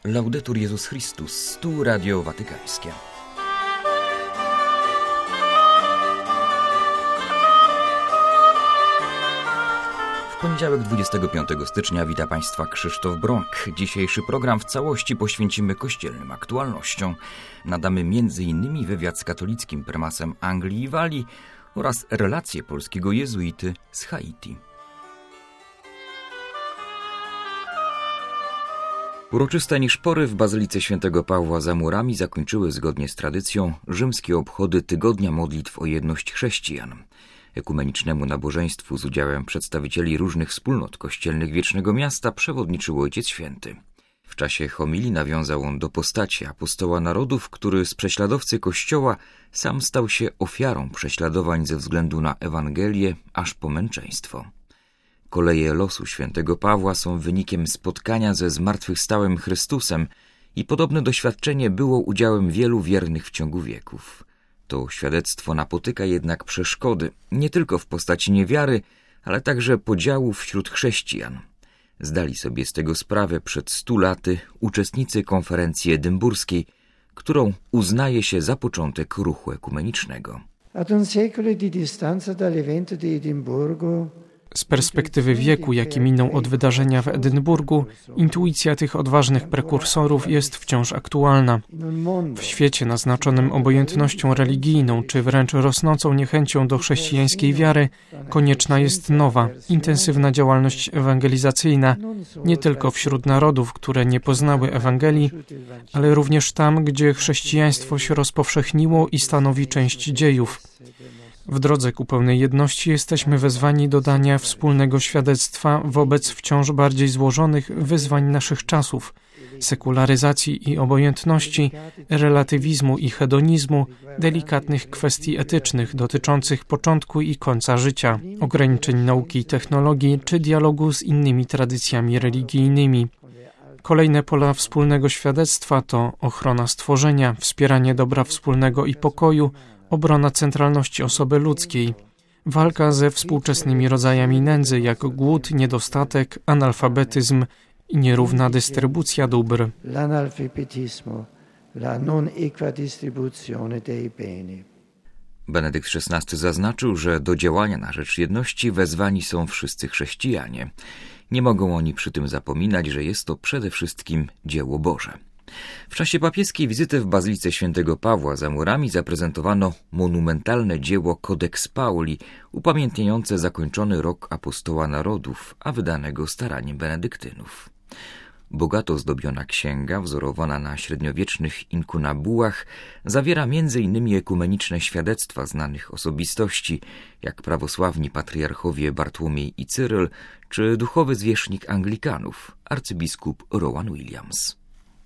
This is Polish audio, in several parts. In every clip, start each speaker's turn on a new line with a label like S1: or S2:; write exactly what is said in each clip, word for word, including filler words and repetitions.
S1: Laudetur Jezus Chrystus, tu Radio Watykańskie. W poniedziałek dwudziestego piątego stycznia wita Państwa Krzysztof Brąk. Dzisiejszy program w całości poświęcimy kościelnym aktualnościom. Nadamy między innymi wywiad z katolickim prymasem Anglii i Walii oraz relacje polskiego jezuity z Haiti. Uroczyste niszpory w Bazylice Świętego Pawła za murami zakończyły zgodnie z tradycją rzymskie obchody Tygodnia Modlitw o Jedność Chrześcijan. Ekumenicznemu nabożeństwu z udziałem przedstawicieli różnych wspólnot kościelnych Wiecznego Miasta przewodniczył Ojciec Święty. W czasie homilii nawiązał on do postaci apostoła narodów, który z prześladowcy Kościoła sam stał się ofiarą prześladowań ze względu na Ewangelię aż po męczeństwo. Koleje losu świętego Pawła są wynikiem spotkania ze zmartwychwstałym Chrystusem i podobne doświadczenie było udziałem wielu wiernych w ciągu wieków. To świadectwo napotyka jednak przeszkody, nie tylko w postaci niewiary, ale także podziałów wśród chrześcijan. Zdali sobie z tego sprawę przed stu laty uczestnicy konferencji edynburskiej, którą uznaje się za początek ruchu ekumenicznego.
S2: Ad un secolo di distanza dall'evento di Edimburgo.
S3: Z perspektywy wieku, jaki minął od wydarzenia w Edynburgu, intuicja tych odważnych prekursorów jest wciąż aktualna. W świecie naznaczonym obojętnością religijną, czy wręcz rosnącą niechęcią do chrześcijańskiej wiary, konieczna jest nowa, intensywna działalność ewangelizacyjna, nie tylko wśród narodów, które nie poznały Ewangelii, ale również tam, gdzie chrześcijaństwo się rozpowszechniło i stanowi część dziejów. W drodze ku pełnej jedności jesteśmy wezwani do dania wspólnego świadectwa wobec wciąż bardziej złożonych wyzwań naszych czasów, sekularyzacji i obojętności, relatywizmu i hedonizmu, delikatnych kwestii etycznych dotyczących początku i końca życia, ograniczeń nauki i technologii czy dialogu z innymi tradycjami religijnymi. Kolejne pola wspólnego świadectwa to ochrona stworzenia, wspieranie dobra wspólnego i pokoju, obrona centralności osoby ludzkiej, walka ze współczesnymi rodzajami nędzy, jak głód, niedostatek, analfabetyzm i nierówna dystrybucja dóbr.
S1: Benedykt szesnasty zaznaczył, że do działania na rzecz jedności wezwani są wszyscy chrześcijanie. Nie mogą oni przy tym zapominać, że jest to przede wszystkim dzieło Boże. W czasie papieskiej wizyty w Bazylice Świętego Pawła za murami zaprezentowano monumentalne dzieło Codex Pauli, upamiętniające zakończony rok apostoła narodów, a wydanego staraniem benedyktynów. Bogato zdobiona księga, wzorowana na średniowiecznych inkunabułach, zawiera między innymi ekumeniczne świadectwa znanych osobistości, jak prawosławni patriarchowie Bartłomiej i Cyryl, czy duchowy zwierzchnik Anglikanów, arcybiskup Rowan Williams.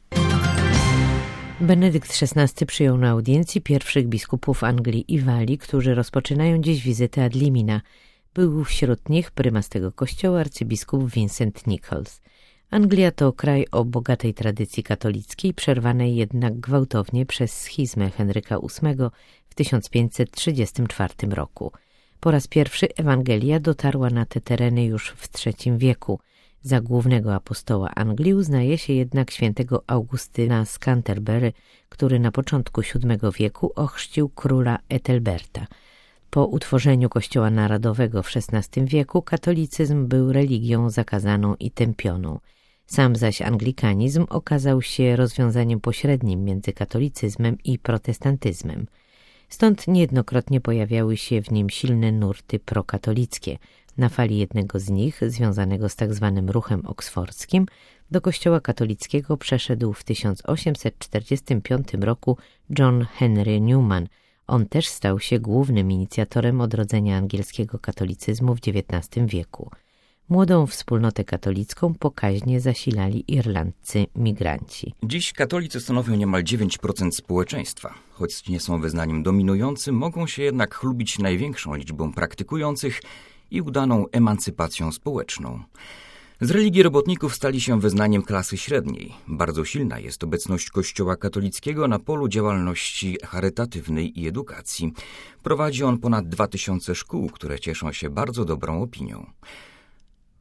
S4: Benedykt szesnasty przyjął na audiencji pierwszych biskupów Anglii i Walii, którzy rozpoczynają dziś wizytę ad limina. Był wśród nich prymas tego kościoła arcybiskup Vincent Nichols. Anglia to kraj o bogatej tradycji katolickiej, przerwanej jednak gwałtownie przez schizmę Henryka ósmego w tysiąc pięćset trzydziestym czwartym roku. Po raz pierwszy Ewangelia dotarła na te tereny już w trzecim wieku. Za głównego apostoła Anglii uznaje się jednak świętego Augustyna z Canterbury, który na początku siódmego wieku ochrzcił króla Ethelberta. Po utworzeniu Kościoła Narodowego w szesnastym wieku katolicyzm był religią zakazaną i tępioną. Sam zaś anglikanizm okazał się rozwiązaniem pośrednim między katolicyzmem i protestantyzmem. Stąd niejednokrotnie pojawiały się w nim silne nurty prokatolickie. Na fali jednego z nich, związanego z tak zwanym ruchem oksfordzkim, do kościoła katolickiego przeszedł w tysiąc osiemset czterdziestym piątym roku John Henry Newman. On też stał się głównym inicjatorem odrodzenia angielskiego katolicyzmu w dziewiętnastym wieku. Młodą wspólnotę katolicką pokaźnie zasilali irlandzcy migranci.
S1: Dziś katolicy stanowią niemal dziewięć procent społeczeństwa. Choć nie są wyznaniem dominującym, mogą się jednak chlubić największą liczbą praktykujących i udaną emancypacją społeczną. Z religii robotników stali się wyznaniem klasy średniej. Bardzo silna jest obecność Kościoła katolickiego na polu działalności charytatywnej i edukacji. Prowadzi on ponad dwa tysiące szkół, które cieszą się bardzo dobrą opinią.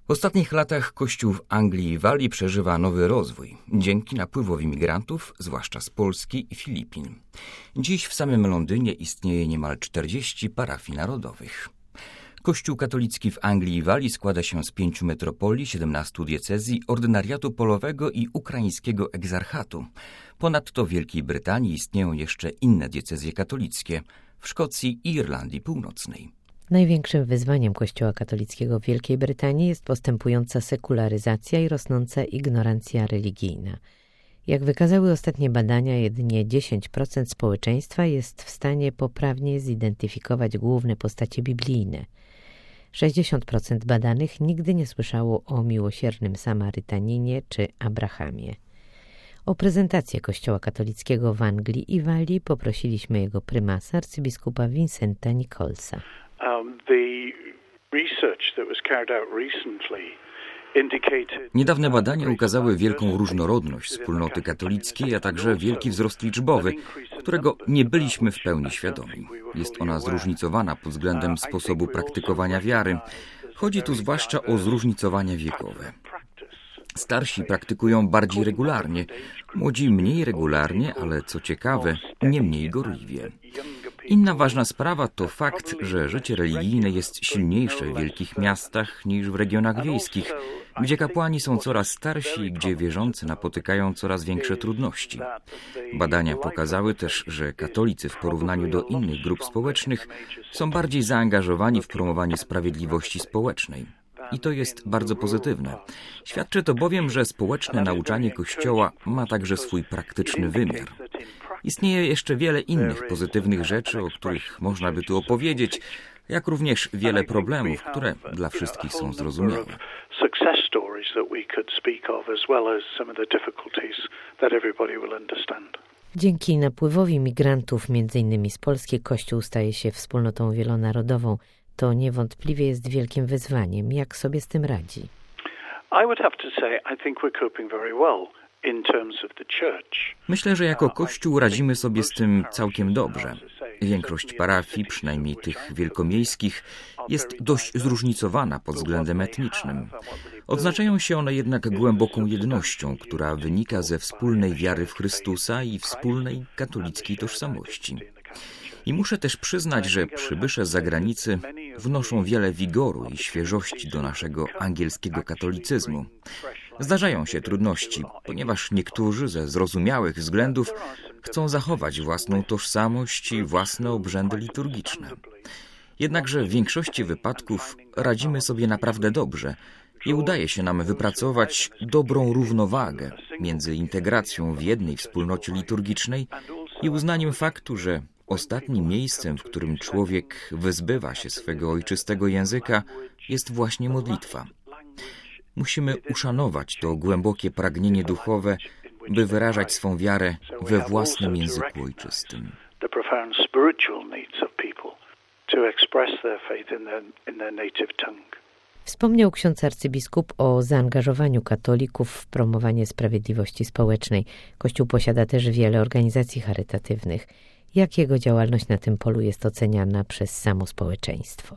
S1: W ostatnich latach Kościół w Anglii i Walii przeżywa nowy rozwój, dzięki napływowi migrantów, zwłaszcza z Polski i Filipin. Dziś w samym Londynie istnieje niemal czterdzieści parafii narodowych. Kościół katolicki w Anglii i Walii składa się z pięciu metropolii, siedemnastu diecezji, ordynariatu polowego i ukraińskiego egzarchatu. Ponadto w Wielkiej Brytanii istnieją jeszcze inne diecezje katolickie, w Szkocji i Irlandii Północnej.
S4: Największym wyzwaniem Kościoła katolickiego w Wielkiej Brytanii jest postępująca sekularyzacja i rosnąca ignorancja religijna. Jak wykazały ostatnie badania, jedynie dziesięć procent społeczeństwa jest w stanie poprawnie zidentyfikować główne postacie biblijne. sześćdziesiąt procent badanych nigdy nie słyszało o miłosiernym Samarytaninie czy Abrahamie. O prezentację Kościoła katolickiego w Anglii i Walii poprosiliśmy jego prymasa, arcybiskupa Vincenta Nicholsa.
S1: Niedawne badania ukazały wielką różnorodność wspólnoty katolickiej, a także wielki wzrost liczbowy, którego nie byliśmy w pełni świadomi. Jest ona zróżnicowana pod względem sposobu praktykowania wiary. Chodzi tu zwłaszcza o zróżnicowania wiekowe. Starsi praktykują bardziej regularnie, młodzi mniej regularnie, ale co ciekawe, nie mniej gorliwie. Inna ważna sprawa to fakt, że życie religijne jest silniejsze w wielkich miastach niż w regionach wiejskich, gdzie kapłani są coraz starsi i gdzie wierzący napotykają coraz większe trudności. Badania pokazały też, że katolicy w porównaniu do innych grup społecznych są bardziej zaangażowani w promowanie sprawiedliwości społecznej. I to jest bardzo pozytywne. Świadczy to bowiem, że społeczne nauczanie Kościoła ma także swój praktyczny wymiar. Istnieje jeszcze wiele innych pozytywnych rzeczy, o których można by tu opowiedzieć, jak również wiele problemów, które dla wszystkich są zrozumiałe.
S4: Dzięki napływowi migrantów, między innymi z Polski, Kościół staje się wspólnotą wielonarodową. To niewątpliwie jest wielkim wyzwaniem. Jak sobie z tym radzi?
S1: Myślę, że jako Kościół radzimy sobie z tym całkiem dobrze. Większość parafii, przynajmniej tych wielkomiejskich, jest dość zróżnicowana pod względem etnicznym. Odznaczają się one jednak głęboką jednością, która wynika ze wspólnej wiary w Chrystusa i wspólnej katolickiej tożsamości. I muszę też przyznać, że przybysze z zagranicy wnoszą wiele wigoru i świeżości do naszego angielskiego katolicyzmu. Zdarzają się trudności, ponieważ niektórzy ze zrozumiałych względów chcą zachować własną tożsamość i własne obrzędy liturgiczne. Jednakże w większości wypadków radzimy sobie naprawdę dobrze i udaje się nam wypracować dobrą równowagę między integracją w jednej wspólnocie liturgicznej i uznaniem faktu, że ostatnim miejscem, w którym człowiek wyzbywa się swego ojczystego języka, jest właśnie modlitwa. Musimy uszanować to głębokie pragnienie duchowe, by wyrażać swą wiarę we własnym języku ojczystym.
S4: Wspomniał ksiądz arcybiskup o zaangażowaniu katolików w promowanie sprawiedliwości społecznej. Kościół posiada też wiele organizacji charytatywnych. Jak jego działalność na tym polu jest oceniana przez samo społeczeństwo?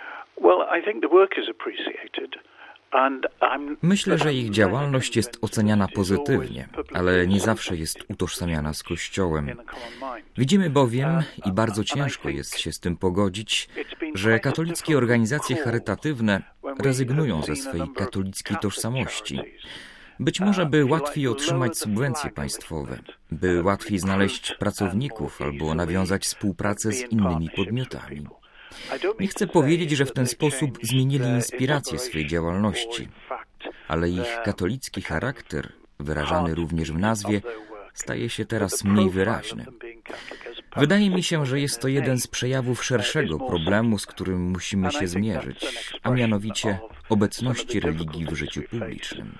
S1: Myślę, że ich działalność jest oceniana pozytywnie, ale nie zawsze jest utożsamiana z Kościołem. Widzimy bowiem, i bardzo ciężko jest się z tym pogodzić, że katolickie organizacje charytatywne rezygnują ze swej katolickiej tożsamości. Być może by łatwiej otrzymać subwencje państwowe, by łatwiej znaleźć pracowników albo nawiązać współpracę z innymi podmiotami. Nie chcę powiedzieć, że w ten sposób zmienili inspirację swej działalności, ale ich katolicki charakter, wyrażany również w nazwie, staje się teraz mniej wyraźny. Wydaje mi się, że jest to jeden z przejawów szerszego problemu, z którym musimy się zmierzyć, a mianowicie obecności religii w życiu publicznym.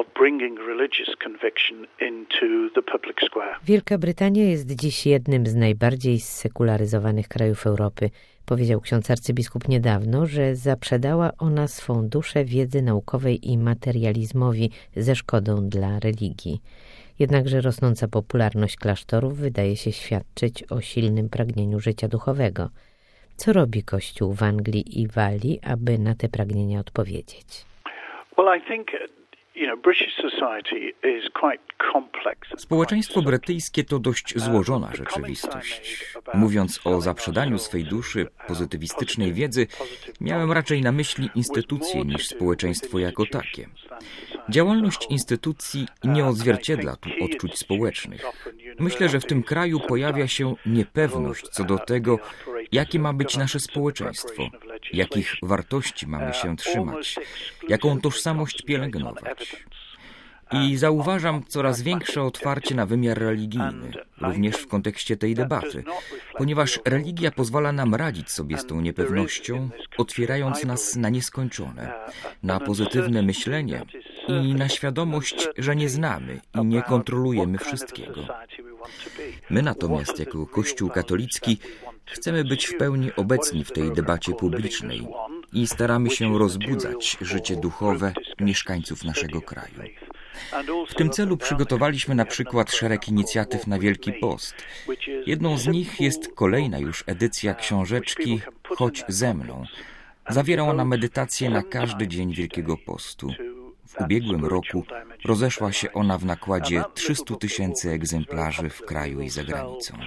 S4: Wielka Brytania jest dziś jednym z najbardziej zsekularyzowanych krajów Europy. Powiedział ksiądz arcybiskup niedawno, że zaprzedała ona swą duszę wiedzy naukowej i materializmowi ze szkodą dla religii. Jednakże rosnąca popularność klasztorów wydaje się świadczyć o silnym pragnieniu życia duchowego. Co robi Kościół w Anglii i Walii, aby na te pragnienia odpowiedzieć?
S1: Społeczeństwo brytyjskie to dość złożona rzeczywistość. Mówiąc o zaprzedaniu swej duszy pozytywistycznej wiedzy, miałem raczej na myśli instytucje niż społeczeństwo jako takie. Działalność instytucji nie odzwierciedla tu odczuć społecznych. Myślę, że w tym kraju pojawia się niepewność co do tego, jakie ma być nasze społeczeństwo, jakich wartości mamy się trzymać, jaką tożsamość pielęgnować. I zauważam coraz większe otwarcie na wymiar religijny, również w kontekście tej debaty, ponieważ religia pozwala nam radzić sobie z tą niepewnością, otwierając nas na nieskończone, na pozytywne myślenie i na świadomość, że nie znamy i nie kontrolujemy wszystkiego. My natomiast, jako Kościół katolicki, chcemy być w pełni obecni w tej debacie publicznej i staramy się rozbudzać życie duchowe mieszkańców naszego kraju. W tym celu przygotowaliśmy na przykład szereg inicjatyw na Wielki Post. Jedną z nich jest kolejna już edycja książeczki Chodź ze mną. Zawiera ona medytację na każdy dzień Wielkiego Postu. W ubiegłym roku rozeszła się ona w nakładzie trzystu tysięcy egzemplarzy w kraju i za granicą.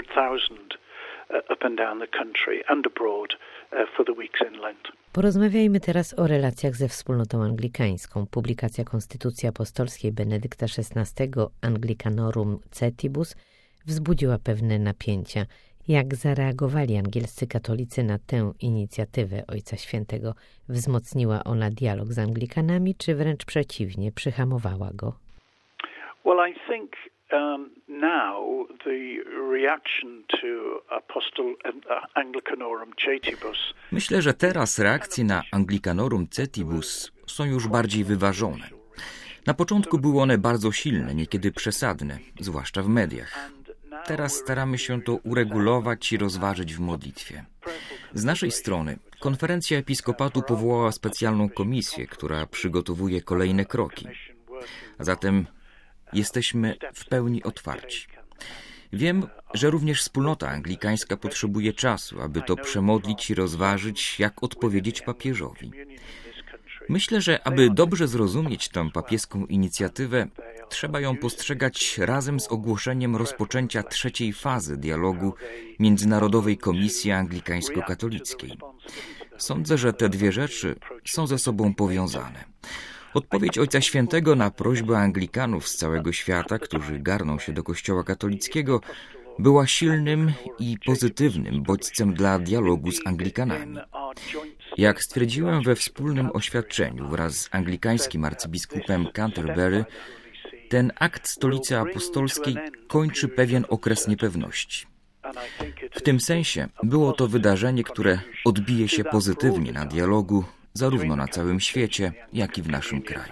S4: Porozmawiajmy teraz o relacjach ze wspólnotą anglikańską. Publikacja Konstytucji Apostolskiej Benedykta szesnastego Anglicanorum Cetibus wzbudziła pewne napięcia. Jak zareagowali angielscy katolicy na tę inicjatywę Ojca Świętego? Wzmocniła ona dialog z Anglikanami, czy wręcz przeciwnie, przyhamowała go?
S5: Well, I think um, now the reaction to Apostol Anglicanorum Cetibus.
S1: Myślę, że teraz reakcje na Anglicanorum Cetibus są już bardziej wyważone. Na początku były one bardzo silne, niekiedy przesadne, zwłaszcza w mediach. Teraz staramy się to uregulować i rozważyć w modlitwie. Z naszej strony Konferencja Episkopatu powołała specjalną komisję, która przygotowuje kolejne kroki. A zatem jesteśmy w pełni otwarci. Wiem, że również wspólnota anglikańska potrzebuje czasu, aby to przemodlić i rozważyć, jak odpowiedzieć papieżowi. Myślę, że aby dobrze zrozumieć tę papieską inicjatywę, trzeba ją postrzegać razem z ogłoszeniem rozpoczęcia trzeciej fazy dialogu Międzynarodowej Komisji Anglikańsko-Katolickiej. Sądzę, że te dwie rzeczy są ze sobą powiązane. Odpowiedź Ojca Świętego na prośbę Anglikanów z całego świata, którzy garną się do Kościoła katolickiego, była silnym i pozytywnym bodźcem dla dialogu z Anglikanami. Jak stwierdziłem we wspólnym oświadczeniu wraz z anglikańskim arcybiskupem Canterbury, ten akt Stolicy Apostolskiej kończy pewien okres niepewności. W tym sensie było to wydarzenie, które odbije się pozytywnie na dialogu zarówno na całym świecie, jak i w naszym kraju.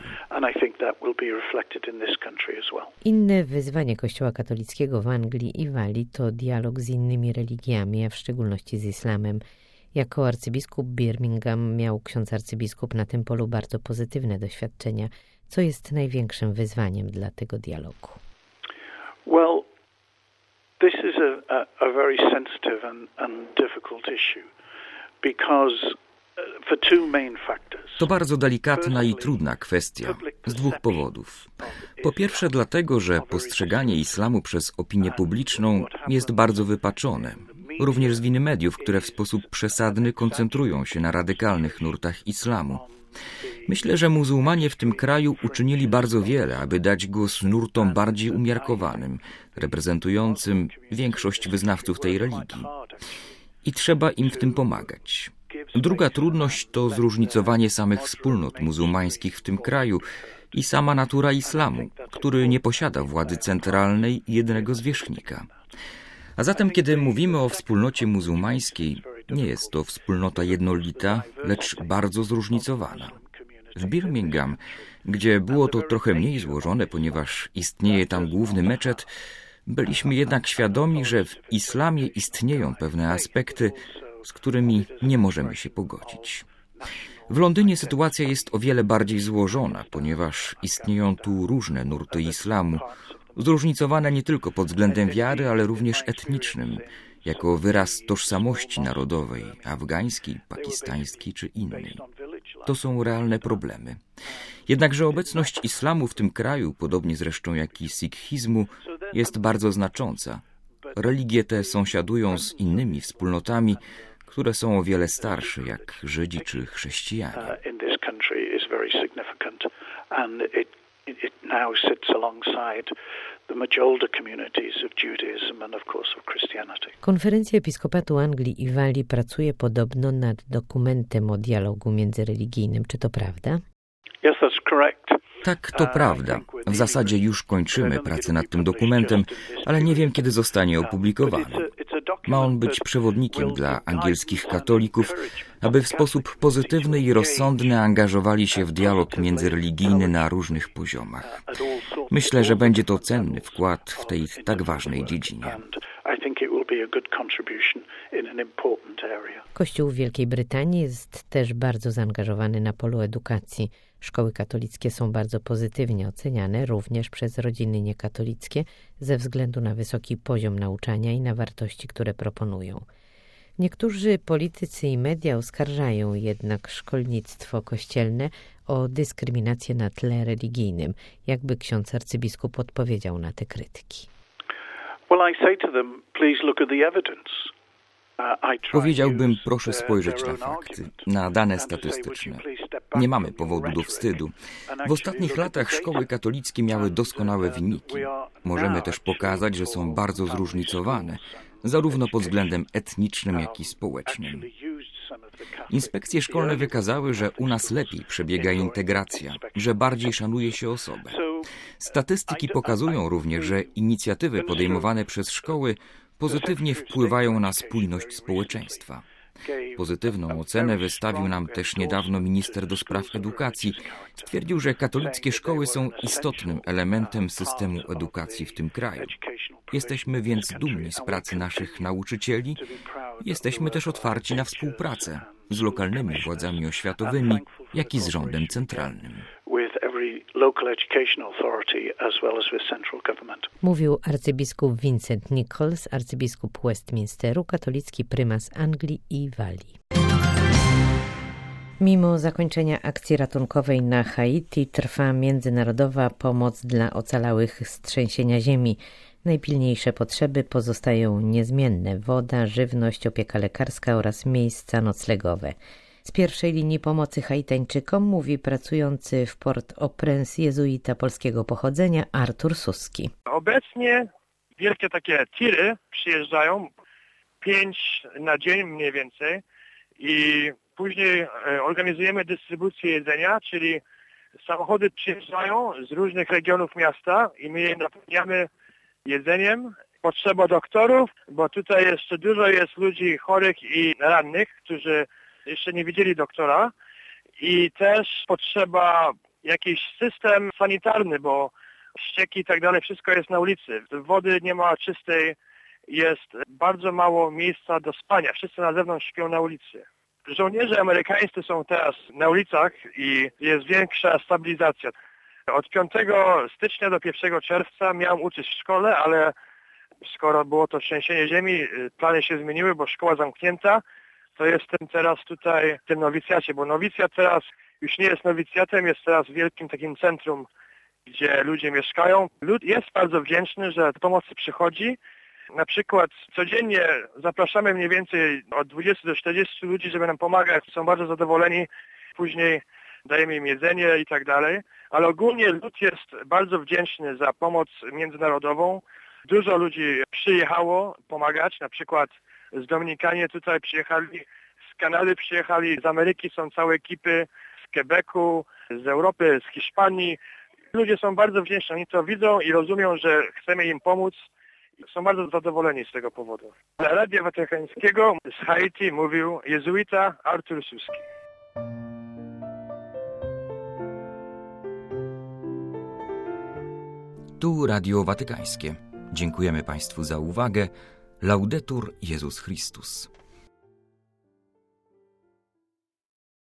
S4: Inne wyzwanie Kościoła katolickiego w Anglii i Walii to dialog z innymi religiami, a w szczególności z islamem. Jako arcybiskup Birmingham miał ksiądz arcybiskup na tym polu bardzo pozytywne doświadczenia. Co jest największym wyzwaniem dla tego dialogu?
S5: Well, this is a, a, a very sensitive and, and difficult issue because for two main factors.
S1: To bardzo delikatna i trudna kwestia z dwóch powodów. Po pierwsze dlatego, że postrzeganie islamu przez opinię publiczną jest bardzo wypaczone. Również z winy mediów, które w sposób przesadny koncentrują się na radykalnych nurtach islamu. Myślę, że muzułmanie w tym kraju uczynili bardzo wiele, aby dać głos nurtom bardziej umiarkowanym, reprezentującym większość wyznawców tej religii. I trzeba im w tym pomagać. Druga trudność to zróżnicowanie samych wspólnot muzułmańskich w tym kraju i sama natura islamu, który nie posiada władzy centralnej i jednego zwierzchnika. A zatem, kiedy mówimy o wspólnocie muzułmańskiej, nie jest to wspólnota jednolita, lecz bardzo zróżnicowana. W Birmingham, gdzie było to trochę mniej złożone, ponieważ istnieje tam główny meczet, byliśmy jednak świadomi, że w islamie istnieją pewne aspekty, z którymi nie możemy się pogodzić. W Londynie sytuacja jest o wiele bardziej złożona, ponieważ istnieją tu różne nurty islamu, zróżnicowane nie tylko pod względem wiary, ale również etnicznym, jako wyraz tożsamości narodowej, afgańskiej, pakistańskiej czy innej. To są realne problemy. Jednakże obecność islamu w tym kraju, podobnie zresztą jak i sikhizmu, jest bardzo znacząca. Religie te sąsiadują z innymi wspólnotami, które są o wiele starsze, jak Żydzi czy chrześcijanie.
S4: Konferencja Episkopatu Anglii i Walii pracuje podobno nad dokumentem o dialogu międzyreligijnym. Czy to prawda?
S1: Tak, to prawda. W zasadzie już kończymy pracę nad tym dokumentem, ale nie wiem, kiedy zostanie opublikowany. Ma on być przewodnikiem dla angielskich katolików, aby w sposób pozytywny i rozsądny angażowali się w dialog międzyreligijny na różnych poziomach. Myślę, że będzie to cenny wkład w tej tak ważnej dziedzinie.
S4: Kościół w Wielkiej Brytanii jest też bardzo zaangażowany na polu edukacji. Szkoły katolickie są bardzo pozytywnie oceniane również przez rodziny niekatolickie ze względu na wysoki poziom nauczania i na wartości, które proponują. Niektórzy politycy i media oskarżają jednak szkolnictwo kościelne o dyskryminację na tle religijnym. Jakby ksiądz arcybiskup odpowiedział na te krytyki?
S5: Well, I say to them, please look at the evidence.
S1: Powiedziałbym, proszę spojrzeć na fakty, na dane statystyczne. Nie mamy powodu do wstydu. W ostatnich latach szkoły katolickie miały doskonałe wyniki. Możemy też pokazać, że są bardzo zróżnicowane, zarówno pod względem etnicznym, jak i społecznym. Inspekcje szkolne wykazały, że u nas lepiej przebiega integracja, że bardziej szanuje się osobę. Statystyki pokazują również, że inicjatywy podejmowane przez szkoły pozytywnie wpływają na spójność społeczeństwa. Pozytywną ocenę wystawił nam też niedawno minister do spraw edukacji. Stwierdził, że katolickie szkoły są istotnym elementem systemu edukacji w tym kraju. Jesteśmy więc dumni z pracy naszych nauczycieli. Jesteśmy też otwarci na współpracę z lokalnymi władzami oświatowymi, jak i z rządem centralnym.
S4: Mówił arcybiskup Vincent Nichols, arcybiskup Westminsteru, katolicki prymas Anglii i Walii. Mimo zakończenia akcji ratunkowej na Haiti trwa międzynarodowa pomoc dla ocalałych z trzęsienia ziemi. Najpilniejsze potrzeby pozostają niezmienne: woda, żywność, opieka lekarska oraz miejsca noclegowe. Z pierwszej linii pomocy Haitańczykom mówi pracujący w Port-au-Prince jezuita polskiego pochodzenia Artur Suski.
S6: Obecnie wielkie takie tiry przyjeżdżają, pięć na dzień mniej więcej, i później organizujemy dystrybucję jedzenia, czyli samochody przyjeżdżają z różnych regionów miasta i my je napełniamy jedzeniem. Potrzeba doktorów, bo tutaj jeszcze dużo jest ludzi chorych i rannych, którzy jeszcze nie widzieli doktora, i też potrzeba jakiś system sanitarny, bo ścieki i tak dalej, wszystko jest na ulicy. Wody nie ma czystej, jest bardzo mało miejsca do spania. Wszyscy na zewnątrz śpią na ulicy. Żołnierze amerykańscy są teraz na ulicach i jest większa stabilizacja. Od piątego stycznia do pierwszego czerwca miałem uczyć w szkole, ale skoro było to trzęsienie ziemi, plany się zmieniły, bo szkoła zamknięta, to jestem teraz tutaj w tym nowicjacie, bo nowicjat teraz już nie jest nowicjatem, jest teraz wielkim takim centrum, gdzie ludzie mieszkają. Lud jest bardzo wdzięczny, że pomocy przychodzi. Na przykład codziennie zapraszamy mniej więcej od dwudziestu do czterdziestu ludzi, żeby nam pomagać. Są bardzo zadowoleni. Później dajemy im jedzenie i tak dalej. Ale ogólnie lud jest bardzo wdzięczny za pomoc międzynarodową. Dużo ludzi przyjechało pomagać, na przykład z Dominikanie tutaj przyjechali, z Kanady przyjechali, z Ameryki są całe ekipy, z Quebecu, z Europy, z Hiszpanii. Ludzie są bardzo wdzięczni, oni to widzą i rozumią, że chcemy im pomóc. Są bardzo zadowoleni z tego powodu. Dla Radia Watykańskiego z Haiti mówił jezuita Artur Suski.
S1: Tu Radio Watykańskie. Dziękujemy Państwu za uwagę. Laudetur Jezus Chrystus.